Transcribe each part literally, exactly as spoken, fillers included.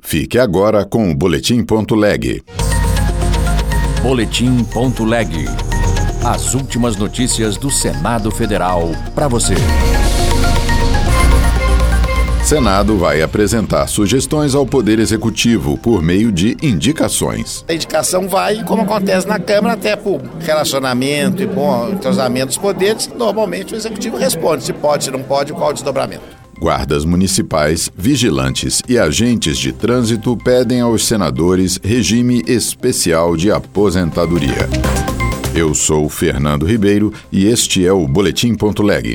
Fique agora com o Boletim Ponto Leg. Boletim Ponto Leg. As últimas notícias do Senado Federal para você. Senado vai apresentar sugestões ao Poder Executivo por meio de indicações. A indicação vai, como acontece na Câmara, até por relacionamento e bom entrosamento dos poderes, normalmente o Executivo responde se pode, se não pode, qual o desdobramento. Guardas municipais, vigilantes e agentes de trânsito pedem aos senadores regime especial de aposentadoria. Eu sou Fernando Ribeiro e este é o Boletim Ponto Leg.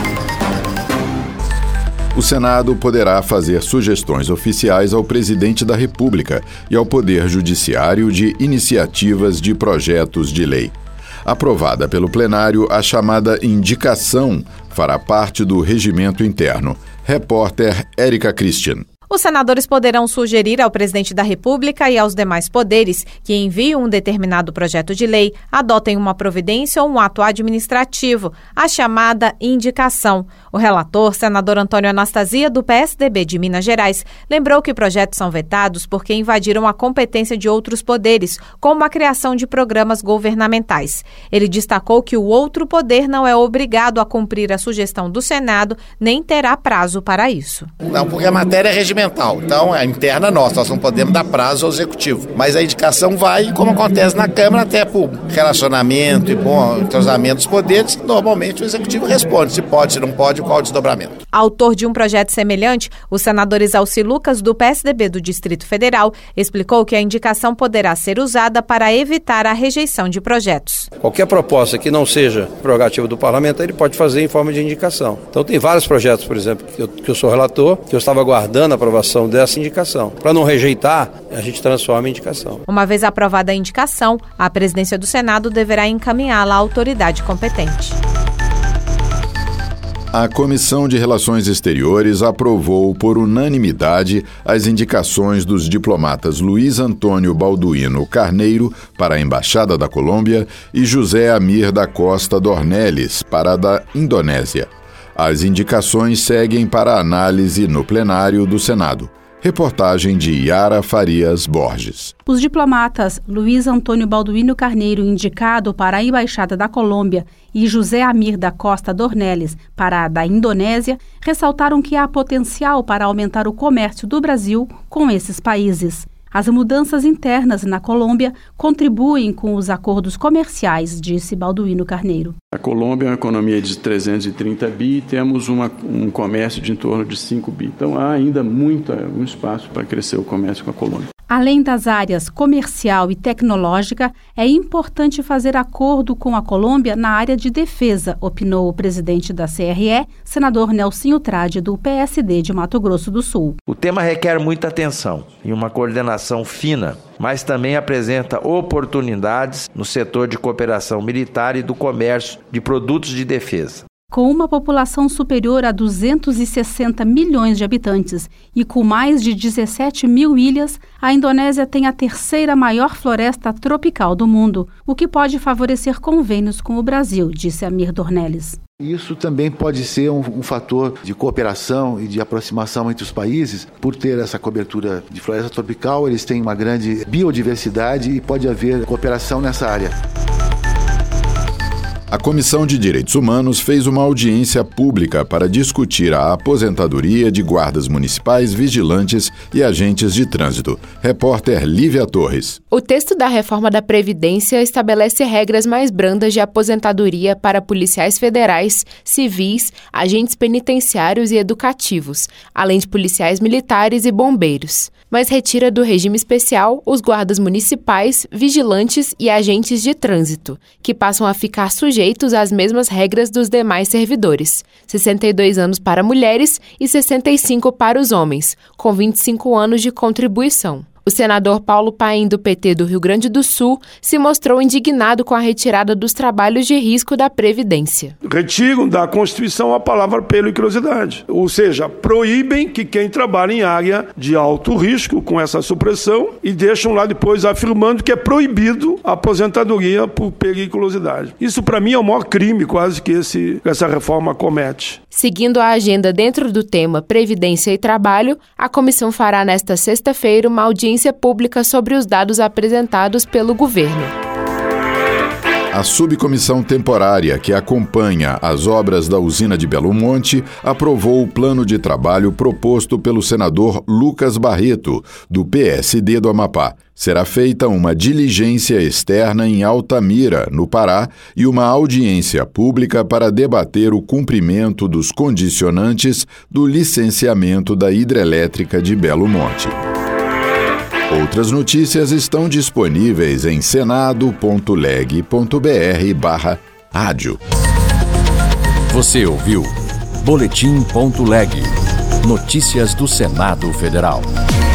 O Senado poderá fazer sugestões oficiais ao Presidente da República e ao Poder Judiciário de iniciativas de projetos de lei. Aprovada pelo plenário, a chamada indicação fará parte do regimento interno. Repórter Érica Christian. Os senadores poderão sugerir ao presidente da República e aos demais poderes que enviem um determinado projeto de lei, adotem uma providência ou um ato administrativo, a chamada indicação. O relator, senador Antônio Anastasia, do P S D B de Minas Gerais, lembrou que projetos são vetados porque invadiram a competência de outros poderes, como a criação de programas governamentais. Ele destacou que o outro poder não é obrigado a cumprir a sugestão do Senado, nem terá prazo para isso. Não, porque a matéria é regimental. Então, é interna nossa, nós não podemos dar prazo ao Executivo. Mas a indicação vai, como acontece na Câmara, até por relacionamento e bom entrosamento dos poderes, normalmente o Executivo responde se pode, se não pode, qual o desdobramento. Autor de um projeto semelhante, o senador Exalci Lucas, do P S D B do Distrito Federal, explicou que a indicação poderá ser usada para evitar a rejeição de projetos. Qualquer proposta que não seja prerrogativa do parlamento, ele pode fazer em forma de indicação. Então, tem vários projetos, por exemplo, que eu, que eu sou relator, que eu estava aguardando a aprovação dessa indicação. Para não rejeitar, a gente transforma em indicação. Uma vez aprovada a indicação, a presidência do Senado deverá encaminhá-la à autoridade competente. A Comissão de Relações Exteriores aprovou por unanimidade as indicações dos diplomatas Luiz Antônio Balduino Carneiro para a Embaixada da Colômbia e José Amir da Costa Dornelles para a da Indonésia. As indicações seguem para análise no plenário do Senado. Reportagem de Yara Farias Borges. Os diplomatas Luiz Antônio Balduino Carneiro, indicado para a Embaixada da Colômbia, e José Amir da Costa Dornelles, para a da Indonésia, ressaltaram que há potencial para aumentar o comércio do Brasil com esses países. As mudanças internas na Colômbia contribuem com os acordos comerciais, disse Balduino Carneiro. A Colômbia é uma economia de trezentos e trinta bi e temos uma, um comércio de em torno de cinco bi. Então há ainda muito um espaço para crescer o comércio com a Colômbia. Além das áreas comercial e tecnológica, é importante fazer acordo com a Colômbia na área de defesa, opinou o presidente da C R E, senador Nelsinho Trade, do P S D de Mato Grosso do Sul. O tema requer muita atenção e uma coordenação fina, mas também apresenta oportunidades no setor de cooperação militar e do comércio de produtos de defesa. Com uma população superior a duzentos e sessenta milhões de habitantes e com mais de dezessete mil ilhas, a Indonésia tem a terceira maior floresta tropical do mundo, o que pode favorecer convênios com o Brasil, disse Amir Dornelles. Isso também pode ser um, um fator de cooperação e de aproximação entre os países. Por ter essa cobertura de floresta tropical, eles têm uma grande biodiversidade e pode haver cooperação nessa área. A Comissão de Direitos Humanos fez uma audiência pública para discutir a aposentadoria de guardas municipais, vigilantes e agentes de trânsito. Repórter Lívia Torres. O texto da reforma da Previdência estabelece regras mais brandas de aposentadoria para policiais federais, civis, agentes penitenciários e educativos, além de policiais militares e bombeiros. Mas retira do regime especial os guardas municipais, vigilantes e agentes de trânsito, que passam a ficar sujeitos às mesmas regras dos demais servidores, sessenta e dois anos para mulheres e sessenta e cinco para os homens, com vinte e cinco anos de contribuição. O senador Paulo Paim, do P T do Rio Grande do Sul, se mostrou indignado com a retirada dos trabalhos de risco da Previdência. Retiram da Constituição a palavra periculosidade, ou seja, proíbem que quem trabalha em área de alto risco com essa supressão e deixam lá depois afirmando que é proibido a aposentadoria por periculosidade. Isso para mim é o maior crime quase que esse, essa reforma comete. Seguindo a agenda dentro do tema Previdência e Trabalho, a comissão fará nesta sexta-feira uma audiência pública sobre os dados apresentados pelo governo. A subcomissão temporária que acompanha as obras da usina de Belo Monte aprovou o plano de trabalho proposto pelo senador Lucas Barreto, do P S D do Amapá. Será feita uma diligência externa em Altamira, no Pará, e uma audiência pública para debater o cumprimento dos condicionantes do licenciamento da hidrelétrica de Belo Monte. Outras notícias estão disponíveis em senado ponto leg ponto br barra rádio. Você ouviu Boletim ponto leg. Notícias do Senado Federal.